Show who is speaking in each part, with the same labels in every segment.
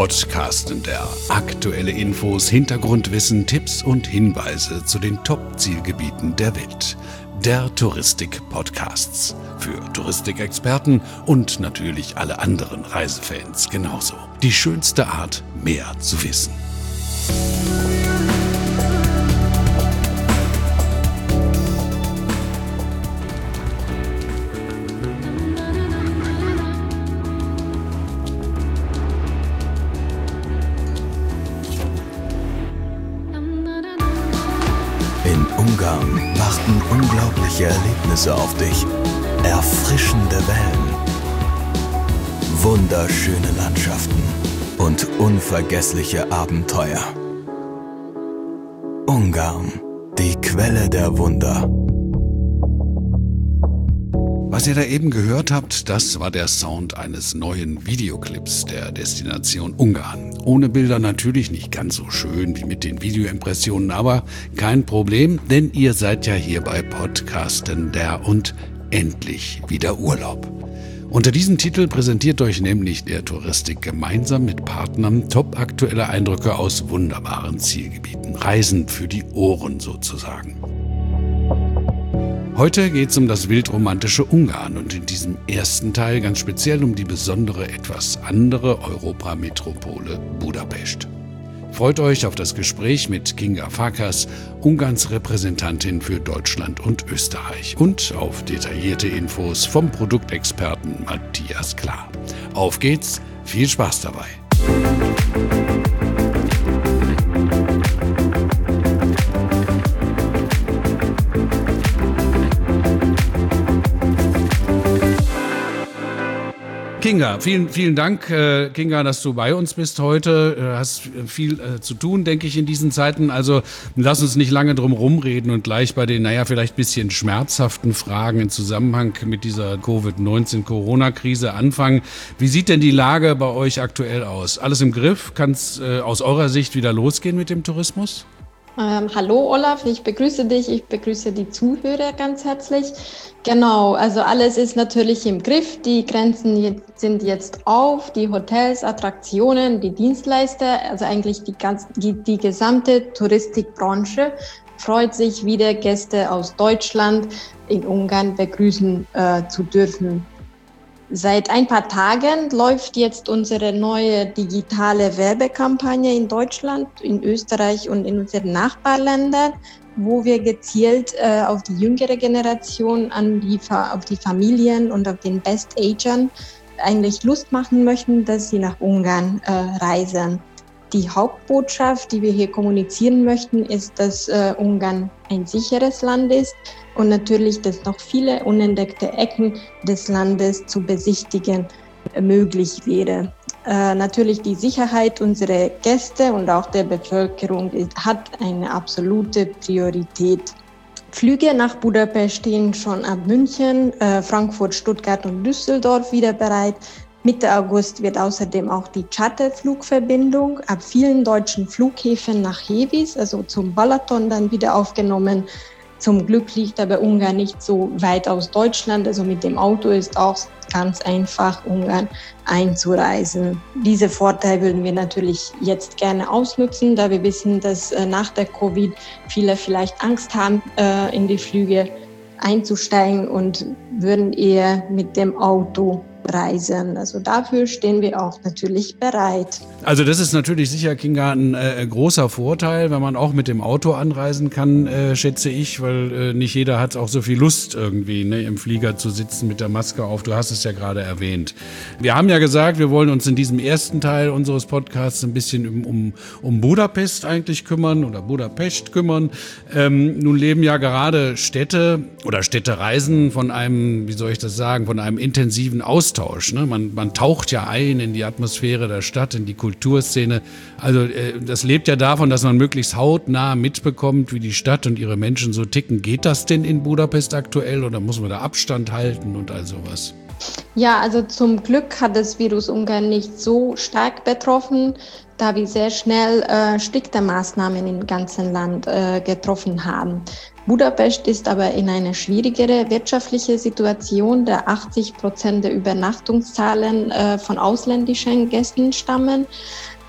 Speaker 1: Podcasten der aktuelle Infos, Hintergrundwissen, Tipps und Hinweise zu den Top-Zielgebieten der Welt. Der Touristik-Podcasts. Für Touristikexperten und natürlich alle anderen Reisefans genauso. Die schönste Art, mehr zu wissen.
Speaker 2: In Ungarn warten unglaubliche Erlebnisse auf dich. Erfrischende Wellen, wunderschöne Landschaften und unvergessliche Abenteuer. Ungarn, die Quelle der Wunder.
Speaker 1: Was ihr da eben gehört habt, das war der Sound eines neuen Videoclips der Destination Ungarn. Ohne Bilder natürlich nicht ganz so schön wie mit den Videoimpressionen, aber kein Problem, denn ihr seid ja hier bei Podcasten der und endlich wieder Urlaub. Unter diesem Titel präsentiert euch nämlich der Touristik gemeinsam mit Partnern top-aktuelle Eindrücke aus wunderbaren Zielgebieten. Reisen für die Ohren sozusagen. Heute geht es um das wildromantische Ungarn und in diesem ersten Teil ganz speziell um die besondere, etwas andere Europametropole Budapest. Freut euch auf das Gespräch mit Kinga Farkas, Ungarns Repräsentantin für Deutschland und Österreich, und auf detaillierte Infos vom Produktexperten Matthias Klar. Auf geht's, viel Spaß dabei! Kinga, vielen Dank, Kinga, dass du bei uns bist heute. Du hast viel zu tun, denke ich, in diesen Zeiten. Also lass uns nicht lange drum rumreden und gleich bei den, vielleicht ein bisschen schmerzhaften Fragen im Zusammenhang mit dieser Covid-19-Corona-Krise anfangen. Wie sieht denn die Lage bei euch aktuell aus? Alles im Griff? Kann es aus eurer Sicht wieder losgehen mit dem Tourismus?
Speaker 3: Hallo Olaf, ich begrüße dich, ich begrüße die Zuhörer ganz herzlich. Genau, also alles ist natürlich im Griff, die Grenzen sind jetzt auf, die Hotels, Attraktionen, die Dienstleister, also eigentlich die gesamte Touristikbranche freut sich wieder, Gäste aus Deutschland in Ungarn begrüßen zu dürfen. Seit ein paar Tagen läuft jetzt unsere neue digitale Werbekampagne in Deutschland, in Österreich und in unseren Nachbarländern, wo wir gezielt auf die jüngere Generation, auf die Familien und auf den Best-Agern eigentlich Lust machen möchten, dass sie nach Ungarn reisen. Die Hauptbotschaft, die wir hier kommunizieren möchten, ist, dass Ungarn ein sicheres Land ist und natürlich, dass noch viele unentdeckte Ecken des Landes zu besichtigen möglich wäre. Natürlich die Sicherheit unserer Gäste und auch der Bevölkerung hat eine absolute Priorität. Flüge nach Budapest stehen schon ab München, Frankfurt, Stuttgart und Düsseldorf wieder bereit. Mitte August wird außerdem auch die Charterflugverbindung ab vielen deutschen Flughäfen nach Hevis, also zum Balaton, dann wieder aufgenommen. Zum Glück liegt aber Ungarn nicht so weit aus Deutschland, also mit dem Auto ist auch ganz einfach, Ungarn einzureisen. Diese Vorteile würden wir natürlich jetzt gerne ausnutzen, da wir wissen, dass nach der Covid viele vielleicht Angst haben, in die Flüge einzusteigen und würden eher mit dem Auto reisen. Also dafür stehen wir auch natürlich bereit.
Speaker 1: Also das ist natürlich sicher, Kinga, ein großer Vorteil, wenn man auch mit dem Auto anreisen kann, schätze ich, weil nicht jeder hat auch so viel Lust irgendwie, im Flieger zu sitzen mit der Maske auf. Du hast es ja gerade erwähnt. Wir haben ja gesagt, wir wollen uns in diesem ersten Teil unseres Podcasts ein bisschen um Budapest eigentlich kümmern oder Budapest kümmern. Nun leben ja gerade Städte oder Städtereisen von einem, von einem intensiven Austausch. Man taucht ja ein in die Atmosphäre der Stadt, in die Kulturszene. Also das lebt ja davon, dass man möglichst hautnah mitbekommt, wie die Stadt und ihre Menschen so ticken. Geht das denn in Budapest aktuell oder muss man da Abstand halten und all sowas?
Speaker 3: Ja, also zum Glück hat das Virus Ungarn nicht so stark betroffen, da wir sehr schnell strikte Maßnahmen im ganzen Land getroffen haben. Budapest ist aber in einer schwierigeren wirtschaftlichen Situation, da 80% der Übernachtungszahlen von ausländischen Gästen stammen.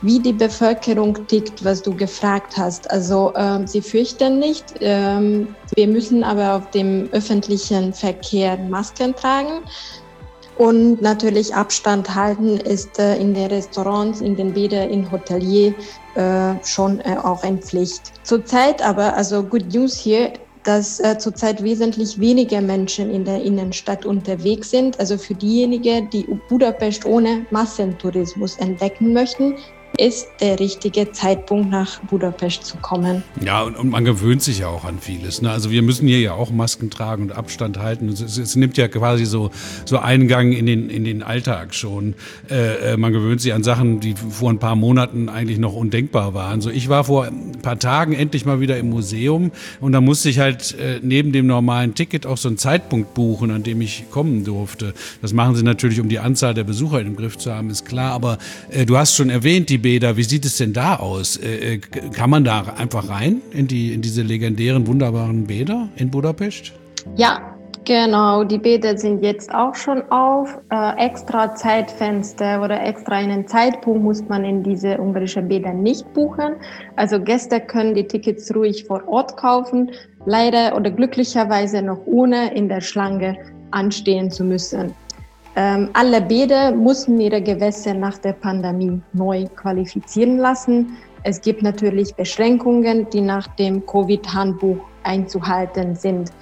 Speaker 3: wie die Bevölkerung tickt, was du gefragt hast. Also sie fürchten nicht. Wir müssen aber auf dem öffentlichen Verkehr Masken tragen. Und natürlich Abstand halten ist in den Restaurants, in den Bädern, in Hotelier schon auch eine Pflicht. Zurzeit aber, also Good News hier, dass zurzeit wesentlich weniger Menschen in der Innenstadt unterwegs sind. Also für diejenigen, die Budapest ohne Massentourismus entdecken möchten, ist der richtige Zeitpunkt, nach Budapest zu kommen.
Speaker 1: Ja, und man gewöhnt sich ja auch an vieles. Ne? Also wir müssen hier ja auch Masken tragen und Abstand halten. Es nimmt ja quasi so Eingang in den Alltag schon. Man gewöhnt sich an Sachen, die vor ein paar Monaten eigentlich noch undenkbar waren. So, ich war vor ein paar Tagen endlich mal wieder im Museum und da musste ich halt neben dem normalen Ticket auch so einen Zeitpunkt buchen, an dem ich kommen durfte. Das machen sie natürlich, um die Anzahl der Besucher im Griff zu haben, ist klar. Aber du hast schon erwähnt, die Bäder, wie sieht es denn da aus? Kann man da einfach rein in diese legendären, wunderbaren Bäder in Budapest?
Speaker 3: Ja, genau. Die Bäder sind jetzt auch schon auf. Extra Zeitfenster oder extra einen Zeitpunkt muss man in diese ungarischen Bäder nicht buchen. Also Gäste können die Tickets ruhig vor Ort kaufen. Leider oder glücklicherweise noch ohne in der Schlange anstehen zu müssen. Alle Bäder mussten ihre Gewässer nach der Pandemie neu qualifizieren lassen. Es gibt natürlich Beschränkungen, die nach dem Covid-Handbuch einzuhalten sind.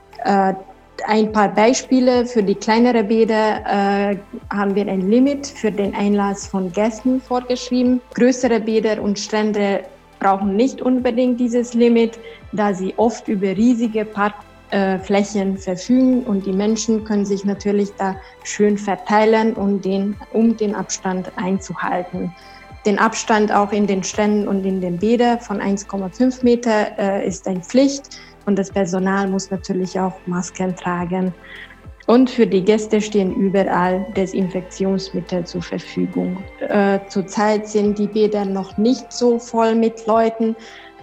Speaker 3: Ein paar Beispiele für die kleineren Bäder haben wir ein Limit für den Einlass von Gästen vorgeschrieben. Größere Bäder und Strände brauchen nicht unbedingt dieses Limit, da sie oft über riesige Parkflächen verfügen und die Menschen können sich natürlich da schön verteilen, um den Abstand einzuhalten. Den Abstand auch in den Stränden und in den Bädern von 1,5 Meter ist eine Pflicht und das Personal muss natürlich auch Masken tragen. Und für die Gäste stehen überall Desinfektionsmittel zur Verfügung. Zurzeit sind die Bäder noch nicht so voll mit Leuten.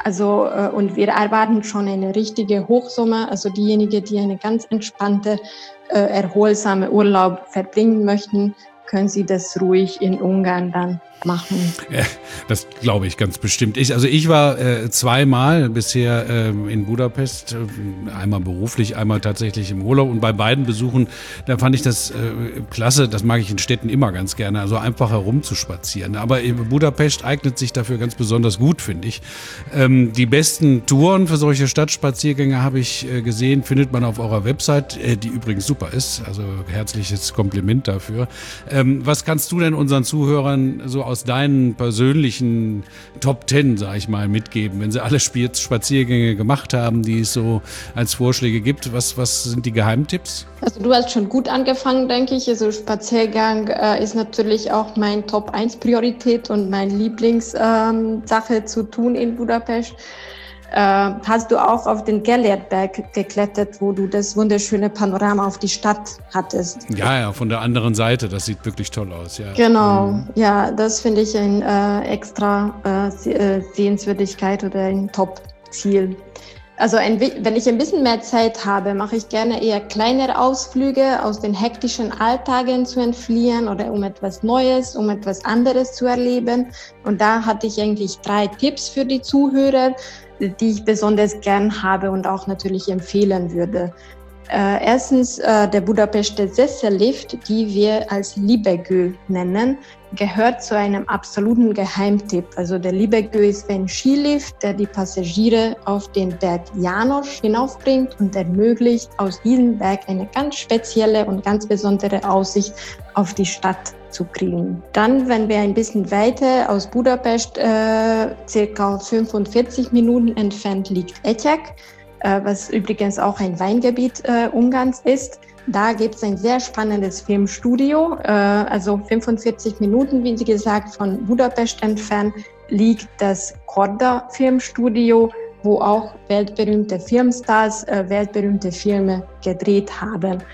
Speaker 3: Und wir erwarten schon eine richtige Hochsommer. Also diejenigen, die eine ganz entspannte, erholsame Urlaub verbringen möchten, können Sie das ruhig in Ungarn dann machen.
Speaker 1: Ja, das glaube ich ganz bestimmt. Ich war zweimal bisher in Budapest, einmal beruflich, einmal tatsächlich im Urlaub und bei beiden Besuchen, da fand ich das klasse, das mag ich in Städten immer ganz gerne, also einfach herumzuspazieren. Aber Budapest eignet sich dafür ganz besonders gut, finde ich. Die besten Touren für solche Stadtspaziergänge habe ich gesehen, findet man auf eurer Website, die übrigens super ist, also herzliches Kompliment dafür. Was kannst du denn unseren Zuhörern so aus deinen persönlichen Top 10, sag ich mal, mitgeben, wenn sie alle Spaziergänge gemacht haben, die es so als Vorschläge gibt? Was sind die Geheimtipps?
Speaker 3: Also du hast schon gut angefangen, denke ich. Also Spaziergang ist natürlich auch mein Top 1 Priorität und meine Lieblingssache zu tun in Budapest. Hast du auch auf den Gellértberg geklettert, wo du das wunderschöne Panorama auf die Stadt hattest?
Speaker 1: Ja, von der anderen Seite. Das sieht wirklich toll aus. Ja.
Speaker 3: Genau, ja, das finde ich ein extra Sehenswürdigkeit oder ein Top-Ziel. Also wenn ich ein bisschen mehr Zeit habe, mache ich gerne eher kleinere Ausflüge, aus den hektischen Alltagen zu entfliehen oder um etwas Neues, um etwas anderes zu erleben. Und da hatte ich eigentlich 3 Tipps für die Zuhörer, die ich besonders gern habe und auch natürlich empfehlen würde. Erstens, der Budapester Sessellift, die wir als Libegő nennen, gehört zu einem absoluten Geheimtipp. Also der Libegő ist ein Skilift, der die Passagiere auf den Berg János hinaufbringt und ermöglicht, aus diesem Berg eine ganz spezielle und ganz besondere Aussicht auf die Stadt zu kriegen. Dann, wenn wir ein bisschen weiter aus Budapest, circa 45 Minuten entfernt liegt Etek, was übrigens auch ein Weingebiet Ungarns ist. Da gibt es ein sehr spannendes Filmstudio. Also 45 Minuten, wie Sie gesagt, von Budapest entfernt liegt das Korda Filmstudio, wo auch weltberühmte Filmstars weltberühmte Filme gedreht haben.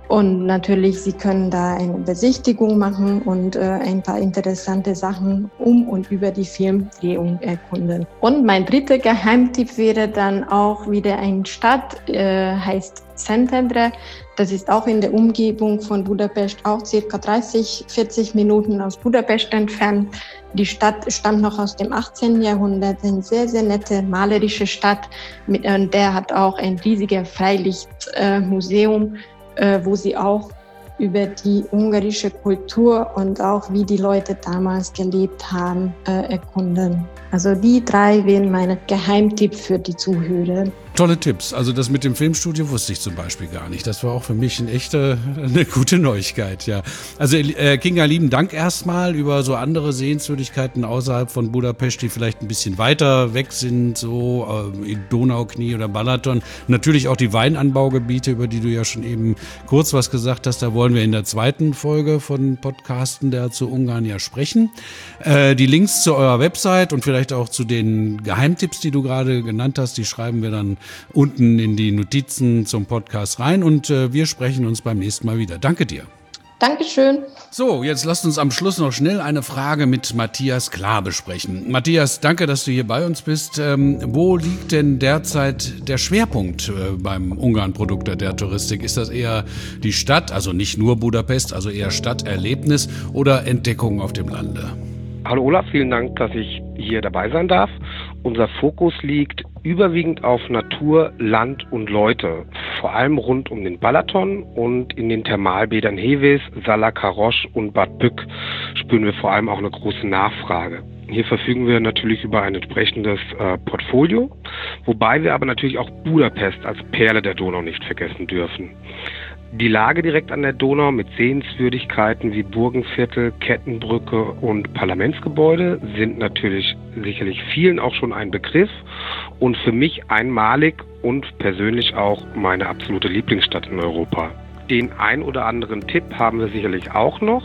Speaker 3: Und natürlich, Sie können da eine Besichtigung machen und ein paar interessante Sachen um und über die Filmdrehung erkunden. Und mein dritter Geheimtipp wäre dann auch wieder eine Stadt, heißt Szentendre. Das ist auch in der Umgebung von Budapest, auch circa 30-40 Minuten aus Budapest entfernt. Die Stadt stammt noch aus dem 18. Jahrhundert, eine sehr, sehr nette, malerische Stadt. Und der hat auch ein riesiges Freilichtmuseum, wo sie auch über die ungarische Kultur und auch wie die Leute damals gelebt haben, erkunden. Also die 3 wären meine Geheimtipps für die Zuhörer.
Speaker 1: Tolle Tipps. Also das mit dem Filmstudio wusste ich zum Beispiel gar nicht. Das war auch für mich eine gute Neuigkeit, ja. Also Kinga, lieben Dank erstmal über so andere Sehenswürdigkeiten außerhalb von Budapest, die vielleicht ein bisschen weiter weg sind, so in Donauknie oder Balaton. Natürlich auch die Weinanbaugebiete, über die du ja schon eben kurz was gesagt hast. Da wollen wir in der 2. Folge von Podcasten der zu Ungarn ja sprechen. Die Links zu eurer Website und vielleicht auch zu den Geheimtipps, die du gerade genannt hast, die schreiben wir dann unten in die Notizen zum Podcast rein und wir sprechen uns beim nächsten Mal wieder. Danke dir.
Speaker 3: Dankeschön.
Speaker 1: So, jetzt lasst uns am Schluss noch schnell eine Frage mit Matthias Klar besprechen. Matthias, danke, dass du hier bei uns bist. Wo liegt denn derzeit der Schwerpunkt beim Ungarn-Produkte der Touristik? Ist das eher die Stadt, also nicht nur Budapest, also eher Stadterlebnis oder Entdeckung auf dem Lande?
Speaker 4: Hallo Olaf, vielen Dank, dass ich hier dabei sein darf. Unser Fokus liegt überwiegend auf Natur, Land und Leute, vor allem rund um den Balaton und in den Thermalbädern Heves, Salakarosch und Bad Bück spüren wir vor allem auch eine große Nachfrage. Hier verfügen wir natürlich über ein entsprechendes Portfolio, wobei wir aber natürlich auch Budapest als Perle der Donau nicht vergessen dürfen. Die Lage direkt an der Donau mit Sehenswürdigkeiten wie Burgenviertel, Kettenbrücke und Parlamentsgebäude sind natürlich sicherlich vielen auch schon ein Begriff und für mich einmalig und persönlich auch meine absolute Lieblingsstadt in Europa. Den ein oder anderen Tipp haben wir sicherlich auch noch.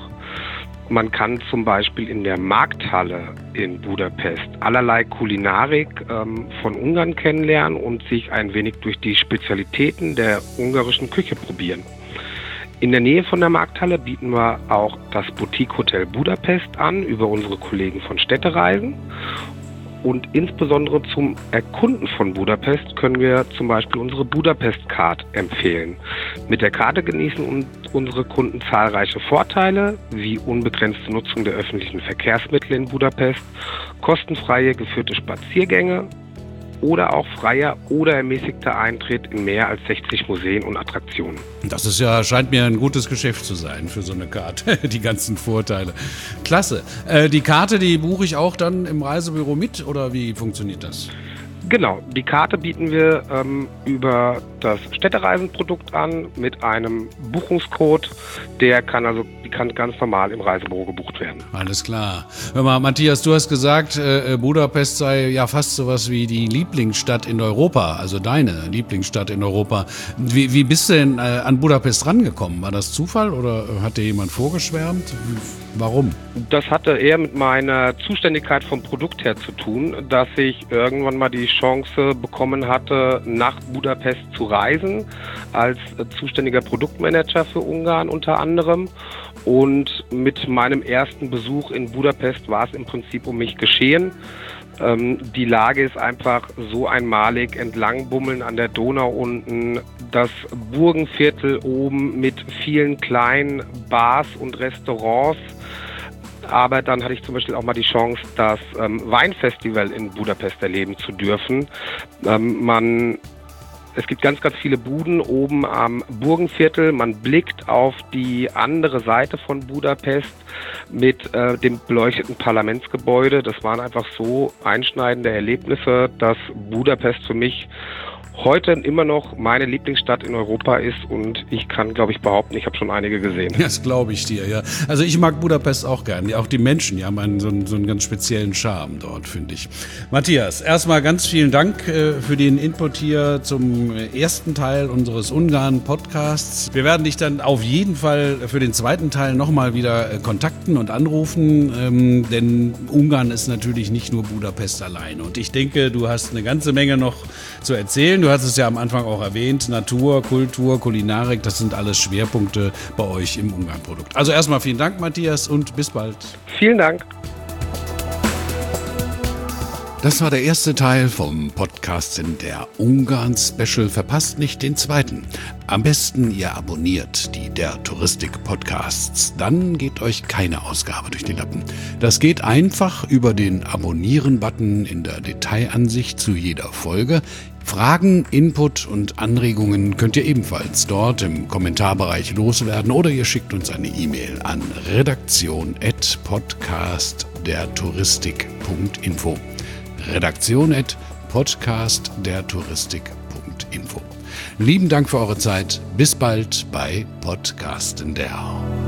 Speaker 4: Man kann zum Beispiel in der Markthalle in Budapest allerlei Kulinarik von Ungarn kennenlernen und sich ein wenig durch die Spezialitäten der ungarischen Küche probieren. In der Nähe von der Markthalle bieten wir auch das Boutique Hotel Budapest an über unsere Kollegen von Städtereisen. Und insbesondere zum Erkunden von Budapest können wir zum Beispiel unsere Budapest-Card empfehlen. Mit der Karte genießen unsere Kunden zahlreiche Vorteile, wie unbegrenzte Nutzung der öffentlichen Verkehrsmittel in Budapest, kostenfreie geführte Spaziergänge oder auch freier oder ermäßigter Eintritt in mehr als 60 Museen und Attraktionen.
Speaker 1: Das ist ja, scheint mir ein gutes Geschäft zu sein für so eine Karte, die ganzen Vorteile. Klasse. Die Karte, die buche ich auch dann im Reisebüro mit oder wie funktioniert das?
Speaker 4: Genau, die Karte bieten wir über das Städtereisenprodukt an mit einem Buchungscode. Die kann ganz normal im Reisebüro gebucht werden.
Speaker 1: Alles klar. Hör mal, Matthias, du hast gesagt, Budapest sei ja fast sowas wie die Lieblingsstadt in Europa, also deine Lieblingsstadt in Europa. Wie bist du denn an Budapest rangekommen? War das Zufall oder hat dir jemand vorgeschwärmt? Warum?
Speaker 4: Das hatte eher mit meiner Zuständigkeit vom Produkt her zu tun, dass ich irgendwann mal die Chance bekommen hatte, nach Budapest zu reisen, als zuständiger Produktmanager für Ungarn unter anderem. Und mit meinem ersten Besuch in Budapest war es im Prinzip um mich geschehen. Die Lage ist einfach so einmalig, entlang bummeln an der Donau unten, das Burgenviertel oben mit vielen kleinen Bars und Restaurants. Aber dann hatte ich zum Beispiel auch mal die Chance, das Weinfestival in Budapest erleben zu dürfen. Es gibt ganz, ganz viele Buden oben am Burgenviertel. Man blickt auf die andere Seite von Budapest mit dem beleuchteten Parlamentsgebäude. Das waren einfach so einschneidende Erlebnisse, dass Budapest für mich heute immer noch meine Lieblingsstadt in Europa ist und ich kann, glaube ich, behaupten, ich habe schon einige gesehen.
Speaker 1: Das glaube ich dir, ja. Also ich mag Budapest auch gern. Auch die Menschen, die haben so einen ganz speziellen Charme dort, finde ich. Matthias, erstmal ganz vielen Dank für den Input hier zum ersten Teil unseres Ungarn-Podcasts. Wir werden dich dann auf jeden Fall für den zweiten Teil nochmal wieder kontakten und anrufen, denn Ungarn ist natürlich nicht nur Budapest alleine. Und ich denke, du hast eine ganze Menge noch zu erzählen. Du hast es ja am Anfang auch erwähnt, Natur, Kultur, Kulinarik, das sind alles Schwerpunkte bei euch im Ungarn-Produkt. Also erstmal vielen Dank, Matthias, und bis bald.
Speaker 4: Vielen Dank.
Speaker 1: Das war der erste Teil vom Podcast in der Ungarn-Special. Verpasst nicht den zweiten. Am besten ihr abonniert die Der Touristik-Podcasts. Dann geht euch keine Ausgabe durch die Lappen. Das geht einfach über den Abonnieren-Button in der Detailansicht zu jeder Folge. Fragen, Input und Anregungen könnt ihr ebenfalls dort im Kommentarbereich loswerden oder ihr schickt uns eine E-Mail an redaktion@podcastdertouristik.info. redaktion@podcastdertouristik.info. Lieben Dank für eure Zeit. Bis bald bei Podcast in der.